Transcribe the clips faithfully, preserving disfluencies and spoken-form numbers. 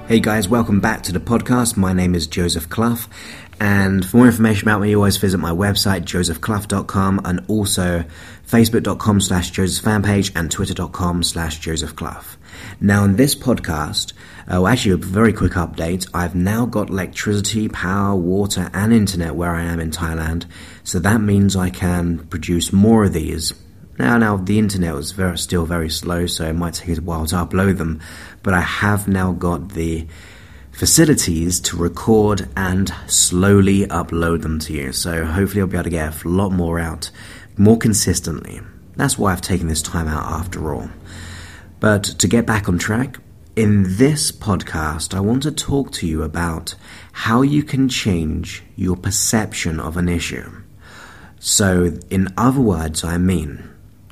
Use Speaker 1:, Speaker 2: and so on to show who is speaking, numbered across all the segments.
Speaker 1: Hey guys, welcome back to the podcast. My name is Joseph Clough, and for more information about me, always visit my website, joseph clough dot com, and also facebook dot com slash joseph fanpage and twitter dot com slash joseph clough. Now, in this podcast, uh, well, actually a very quick update, I've now got electricity, power, water, and internet where I am in Thailand, so that means I can produce more of these. Now, now the internet was very, still very slow, so it might take a while to upload them, but I have now got the facilities to record and slowly upload them to you. So hopefully I'll be able to get a lot more out more consistently. That's why I've taken this time out after all. But to get back on track, in this podcast I want to talk to you about how you can change your perception of an issue. So in other words, I mean,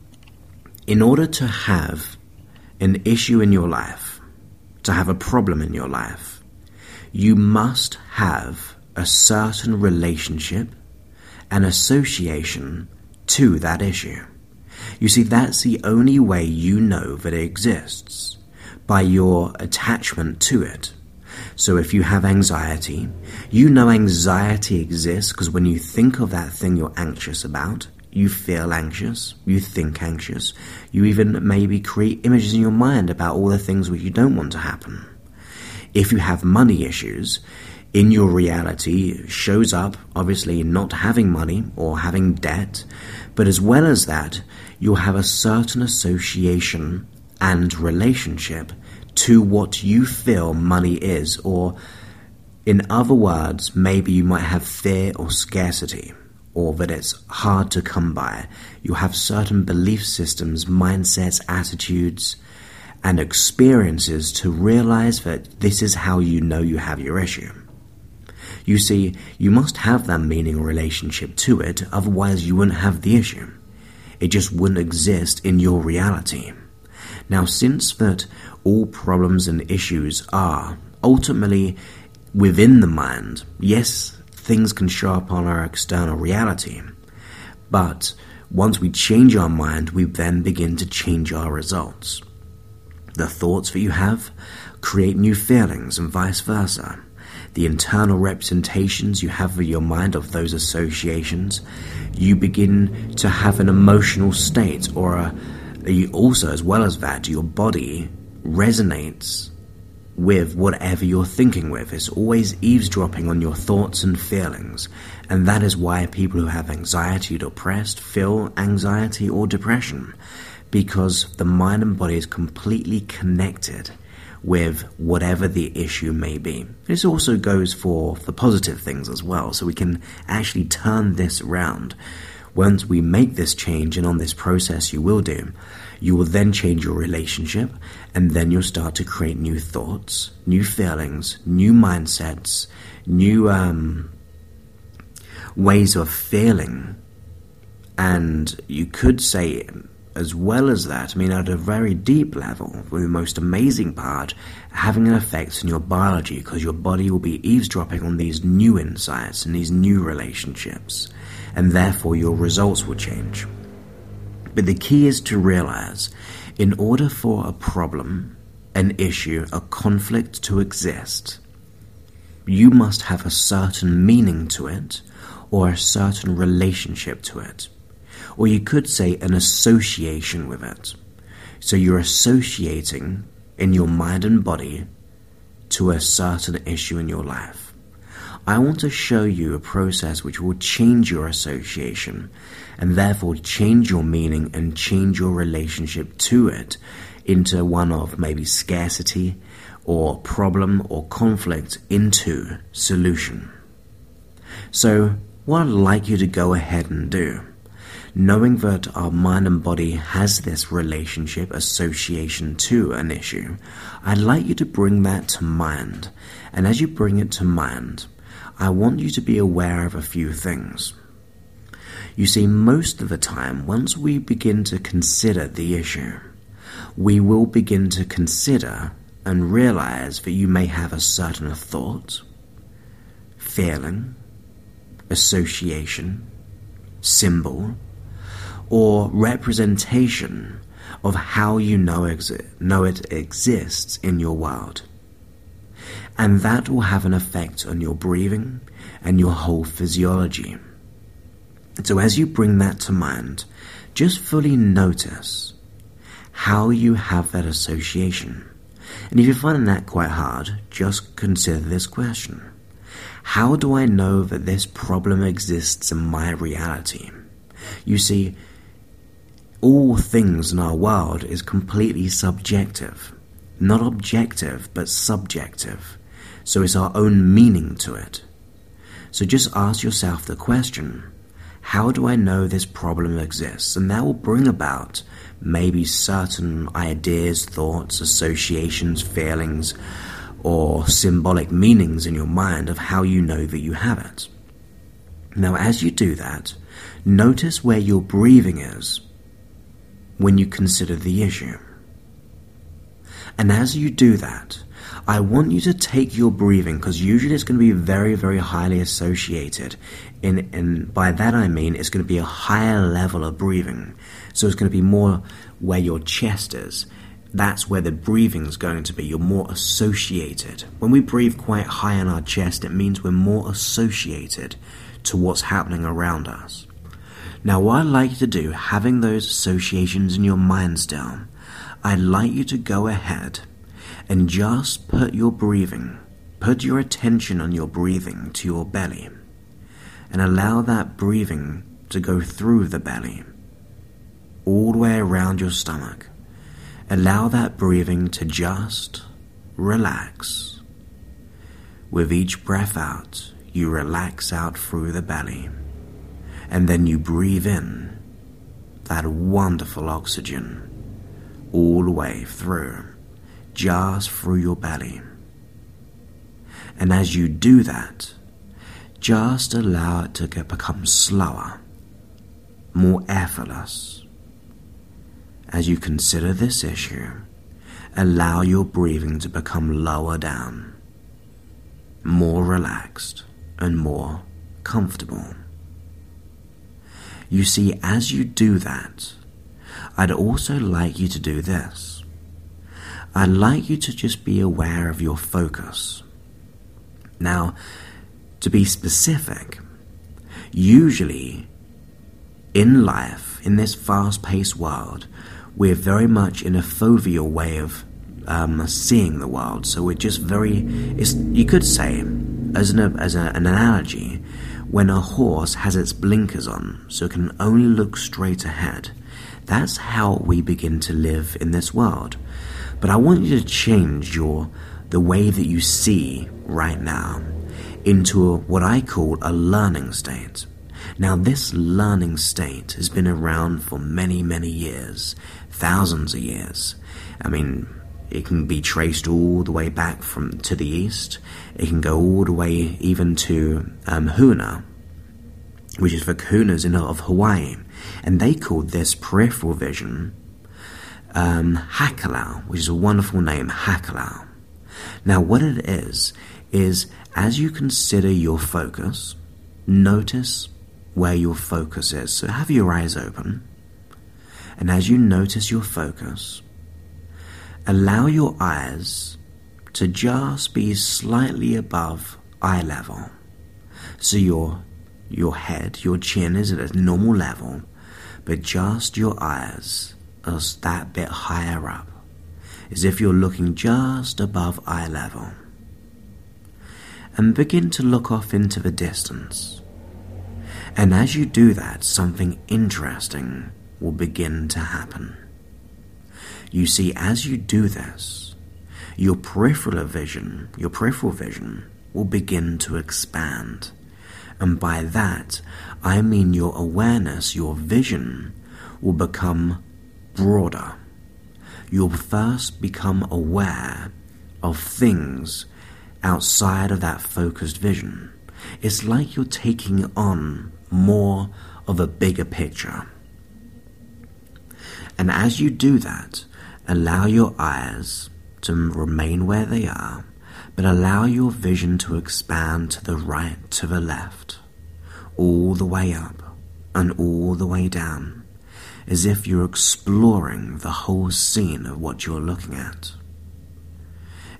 Speaker 1: in order to have an issue in your life, to have a problem in your life, you must have a certain relationship and association to that issue. You see, that's the only way you know that it exists, by your attachment to it. So if you have anxiety, you know anxiety exists because when you think of that thing you're anxious about, you feel anxious, you think anxious, you even maybe create images in your mind about all the things which you don't want to happen. If you have money issues, in your reality shows up, obviously, not having money or having debt, but as well as that, you'll have a certain association and relationship to what you feel money is, or in other words, maybe you might have fear or scarcity, or that it's hard to come by. You have certain belief systems, mindsets, attitudes, and experiences to realize that this is how you know you have your issue. You see, you must have that meaning or relationship to it, otherwise you wouldn't have the issue. It just wouldn't exist in your reality. Now, since that all problems and issues are ultimately within the mind, yes, things can show up on our external reality, but once we change our mind, we then begin to change our results. The thoughts that you have create new feelings and vice versa. The internal representations you have of your mind of those associations, you begin to have an emotional state, or a, you also, as well as that, your body resonates with whatever you're thinking with. It's always eavesdropping on your thoughts and feelings, and that is why people who have anxiety or depressed feel anxiety or depression, because the mind and body is completely connected with whatever the issue may be. This also goes for the positive things as well, so we can actually turn this around. Once we make this change, and on this process you will do, you will then change your relationship, and then you'll start to create new thoughts, new feelings, new mindsets, new um, ways of feeling. And you could say, as well as that, I mean, at a very deep level, the most amazing part, having an effect on your biology, because your body will be eavesdropping on these new insights and these new relationships, and therefore your results will change. But the key is to realize, in order for a problem, an issue, a conflict to exist, you must have a certain meaning to it, or a certain relationship to it. Or you could say an association with it. So you're associating in your mind and body to a certain issue in your life. I want to show you a process which will change your association, and therefore change your meaning and change your relationship to it into one of maybe scarcity or problem or conflict into solution. So what I'd like you to go ahead and do, knowing that our mind and body has this relationship, association to an issue, I'd like you to bring that to mind. And as you bring it to mind, I want you to be aware of a few things. You see, most of the time, once we begin to consider the issue, we will begin to consider and realize that you may have a certain thought, feeling, association, symbol, or representation of how you know, exi- know it exists in your world. And that will have an effect on your breathing and your whole physiology. So as you bring that to mind, just fully notice how you have that association. And if you're finding that quite hard, just consider this question. How do I know that this problem exists in my reality? You see, all things in our world is completely subjective. Not objective, but subjective. So it's our own meaning to it. So just ask yourself the question, how do I know this problem exists? And that will bring about maybe certain ideas, thoughts, associations, feelings, or symbolic meanings in your mind of how you know that you have it. Now, as you do that, notice where your breathing is when you consider the issue. And as you do that, I want you to take your breathing, because usually it's going to be very, very highly associated. In, and by that I mean it's going to be a higher level of breathing. So it's going to be more where your chest is. That's where the breathing is going to be. You're more associated. When we breathe quite high in our chest, it means we're more associated to what's happening around us. Now, what I'd like you to do, having those associations in your mind still, I'd like you to go ahead and just put your breathing, put your attention on your breathing to your belly, and allow that breathing to go through the belly, all the way around your stomach. Allow that breathing to just relax. With each breath out, you relax out through the belly, and then you breathe in that wonderful oxygen all the way through, just through your belly. And as you do that, just allow it to get, become slower, more effortless. As you consider this issue, allow your breathing to become lower down, more relaxed and more comfortable. You see, as you do that, I'd also like you to do this. I'd like you to just be aware of your focus. Now, to be specific, usually in life, in this fast-paced world, we're very much in a foveal way of um, seeing the world. So we're just very, it's, you could say, as an, as a, an analogy, when a horse has its blinkers on, so it can only look straight ahead, that's how we begin to live in this world. But I want you to change your the way that you see right now into a, what I call a learning state. Now, this learning state has been around for many, many years, thousands of years. I mean, it can be traced all the way back from to the east. It can go all the way even to um, Huna, which is the Kahunas in of Hawaii, and they called this peripheral vision um, Hakalau, which is a wonderful name, Hakalau. Now, what it is is as you consider your focus, notice where your focus is. So have your eyes open, and as you notice your focus, allow your eyes to just be slightly above eye level. So your your head, your chin is at a normal level, but just your eyes are that bit higher up, as if you're looking just above eye level. And begin to look off into the distance. And as you do that, something interesting will begin to happen. You see, as you do this, your peripheral vision, your peripheral vision will begin to expand. And by that, I mean your awareness, your vision will become broader. You'll first become aware of things outside of that focused vision. It's like you're taking on more of a bigger picture. And as you do that, allow your eyes to remain where they are, but allow your vision to expand to the right, to the left, all the way up and all the way down, as if you're exploring the whole scene of what you're looking at.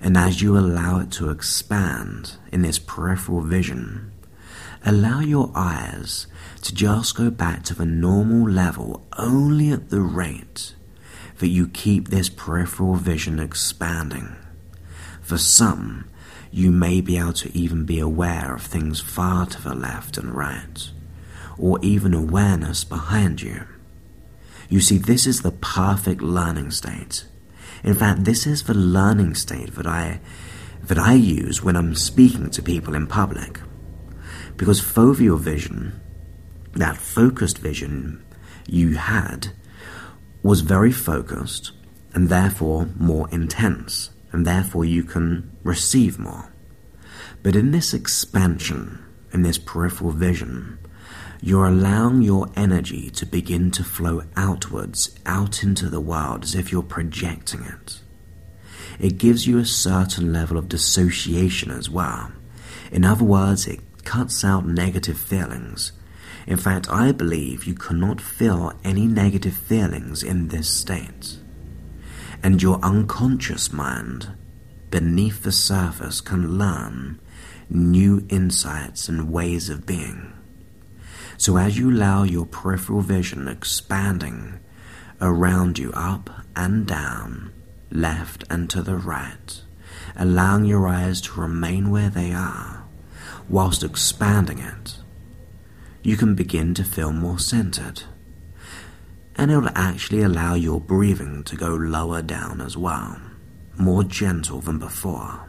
Speaker 1: And as you allow it to expand in this peripheral vision, allow your eyes to just go back to the normal level only at the rate that you keep this peripheral vision expanding. For some, you may be able to even be aware of things far to the left and right, or even awareness behind you. You see, this is the perfect learning state. In fact, this is the learning state that I that I use when I'm speaking to people in public. Because foveal vision, that focused vision you had, was very focused and therefore more intense, and therefore you can receive more. But in this expansion, in this peripheral vision, you're allowing your energy to begin to flow outwards, out into the world, as if you're projecting it. It gives you a certain level of dissociation as well. In other words, it cuts out negative feelings. In fact, I believe you cannot feel any negative feelings in this state. And your unconscious mind, beneath the surface, can learn new insights and ways of being. So as you allow your peripheral vision expanding around you, up and down, left and to the right, allowing your eyes to remain where they are, whilst expanding it, you can begin to feel more centered. And it will actually allow your breathing to go lower down as well, more gentle than before.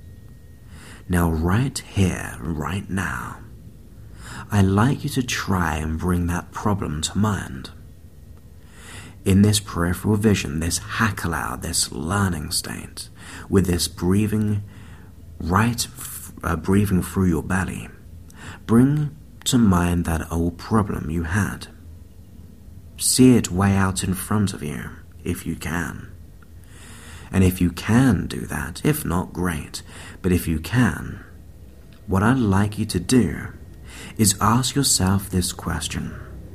Speaker 1: Now right here, right now, I'd like you to try and bring that problem to mind. In this peripheral vision, this hakalao, this learning state, with this breathing right, uh, breathing through your belly, bring to mind that old problem you had. See it way out in front of you, if you can. And if you can do that, if not, great, but if you can, what I'd like you to do is ask yourself this question.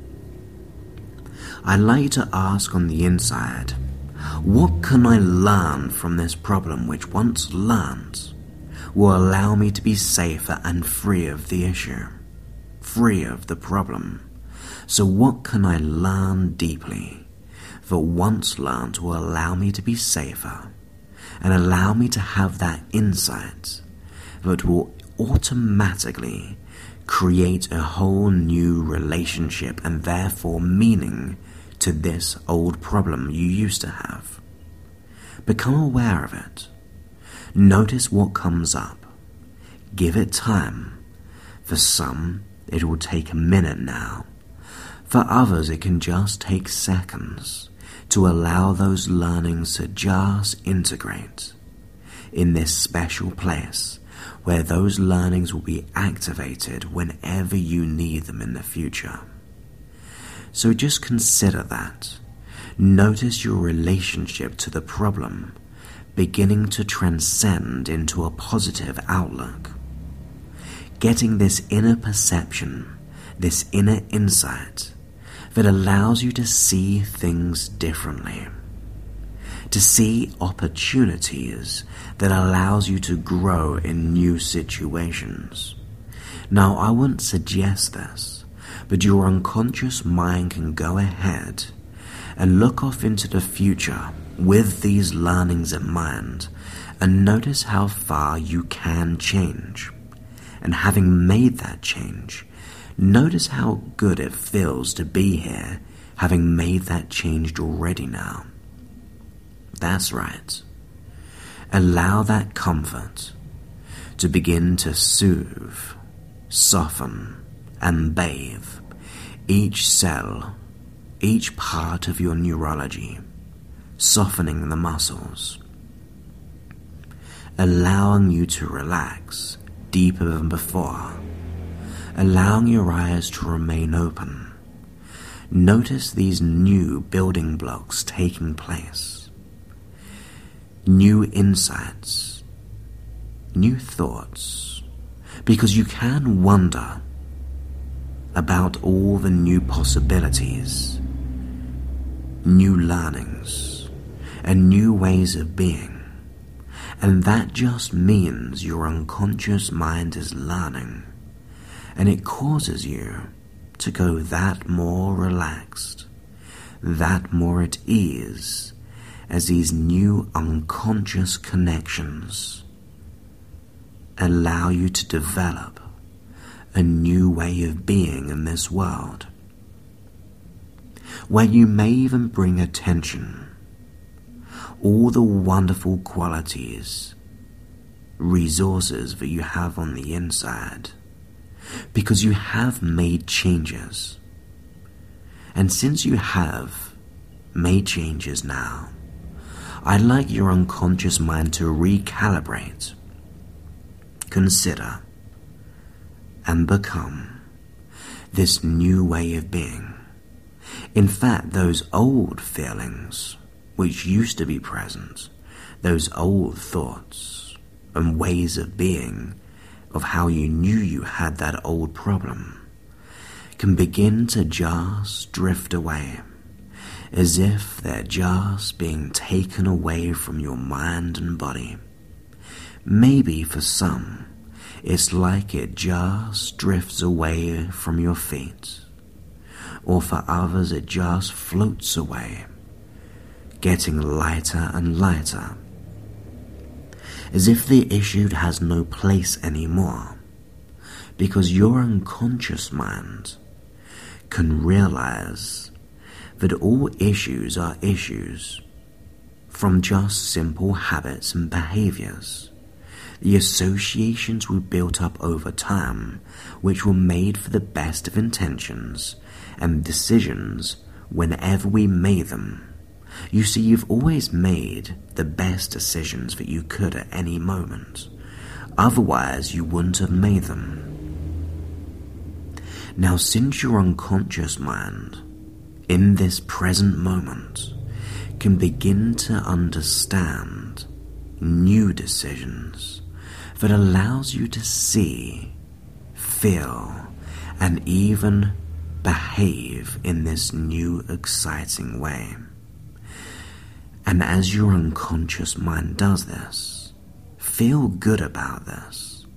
Speaker 1: I'd like you to ask on the inside, what can I learn from this problem which once learned will allow me to be safer and free of the issue, free of the problem? So what can I learn deeply that once learned will allow me to be safer and allow me to have that insight that will automatically create a whole new relationship and therefore meaning to this old problem you used to have. Become aware of it. Notice what comes up. Give it time. For some, it will take a minute now. For others, it can just take seconds to allow those learnings to just integrate in this special place where those learnings will be activated whenever you need them in the future. So just consider that. Notice your relationship to the problem beginning to transcend into a positive outlook. Getting this inner perception, this inner insight that allows you to see things differently. To see opportunities that allows you to grow in new situations. Now, I wouldn't suggest this, but your unconscious mind can go ahead and look off into the future with these learnings in mind and notice how far you can change. And having made that change, notice how good it feels to be here, having made that change already now. That's right. Allow that comfort to begin to soothe, soften, and bathe each cell, each part of your neurology, softening the muscles, allowing you to relax deeper than before, allowing your eyes to remain open. Notice these new building blocks taking place. New insights, new thoughts, because you can wonder about all the new possibilities, new learnings, and new ways of being. And that just means your unconscious mind is learning, and it causes you to go that more relaxed, that more at ease, as these new unconscious connections allow you to develop a new way of being in this world, where you may even bring attention all the wonderful qualities, resources that you have on the inside, because you have made changes. And since you have made changes now, I'd like your unconscious mind to recalibrate, consider, and become this new way of being. In fact, those old feelings which used to be present, those old thoughts and ways of being, of how you knew you had that old problem, can begin to just drift away, as if they're just being taken away from your mind and body. Maybe for some, it's like it just drifts away from your feet, or for others it just floats away, getting lighter and lighter, as if the issue has no place anymore, because your unconscious mind can realize that all issues are issues from just simple habits and behaviors, the associations we built up over time, which were made for the best of intentions and decisions whenever we made them. You see, you've always made the best decisions that you could at any moment. Otherwise, you wouldn't have made them. Now, since your unconscious mind, in this present moment, can begin to understand new decisions that allows you to see, feel, and even behave in this new exciting way. And as your unconscious mind does this, feel good about this.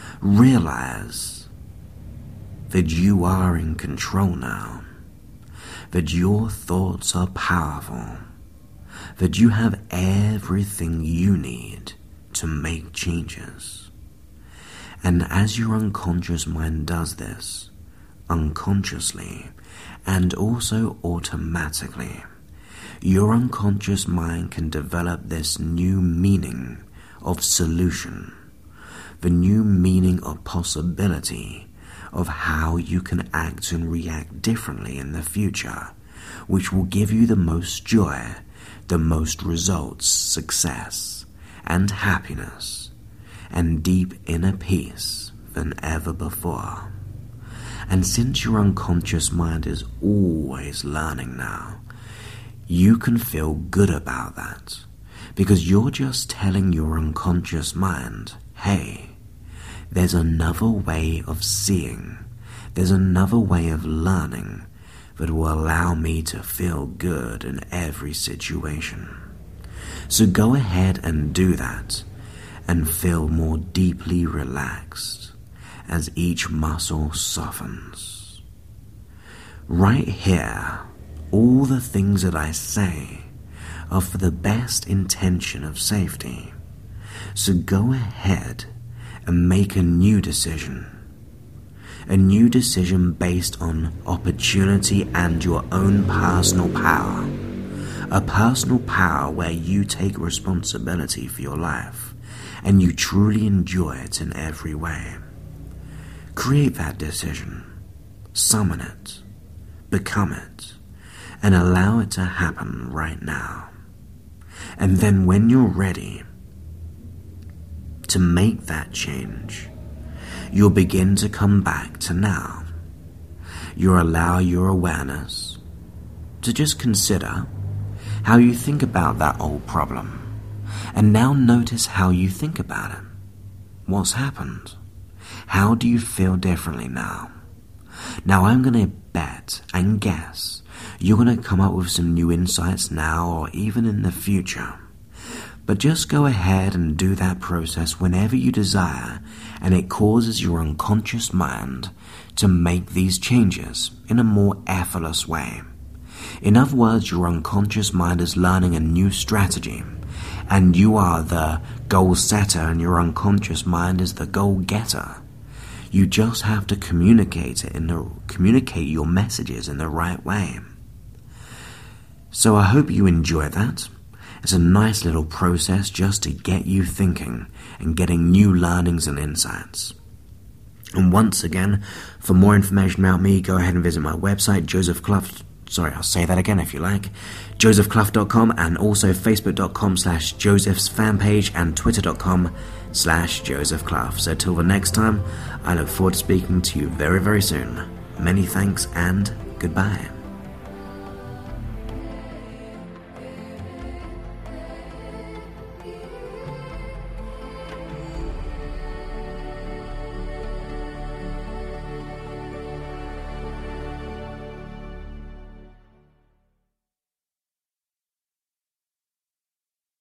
Speaker 1: Realize that you are in control now, that your thoughts are powerful, that you have everything you need to make changes. And as your unconscious mind does this, unconsciously and also automatically, your unconscious mind can develop this new meaning of solution, the new meaning of possibility of how you can act and react differently in the future, which will give you the most joy, the most results, success, and happiness, and deep inner peace than ever before. And since your unconscious mind is always learning now, you can feel good about that, because you're just telling your unconscious mind, hey, there's another way of seeing, there's another way of learning that will allow me to feel good in every situation. So go ahead and do that, and feel more deeply relaxed as each muscle softens. Right here, all the things that I say are for the best intention of safety. So go ahead and make a new decision. A new decision based on opportunity and your own personal power. A personal power where you take responsibility for your life and you truly enjoy it in every way. Create that decision. Summon it. Become it. And allow it to happen right now. And then when you're ready to make that change, you'll begin to come back to now. You'll allow your awareness to just consider how you think about that old problem. And now notice how you think about it. What's happened? How do you feel differently now? Now I'm going to bet and guess you're going to come up with some new insights now or even in the future. But just go ahead and do that process whenever you desire, and it causes your unconscious mind to make these changes in a more effortless way. In other words, your unconscious mind is learning a new strategy, and you are the goal setter and your unconscious mind is the goal getter. You just have to communicate it in the communicate your messages in the right way. So I hope you enjoy that. It's a nice little process just to get you thinking and getting new learnings and insights. And once again, for more information about me, go ahead and visit my website, Joseph Clough. Sorry, I'll say that again if you like. joseph clough dot com, and also facebook dot com slash Joseph's fan page and twitter dot com slash Joseph Clough. So till the next time, I look forward to speaking to you very, very soon. Many thanks and goodbye.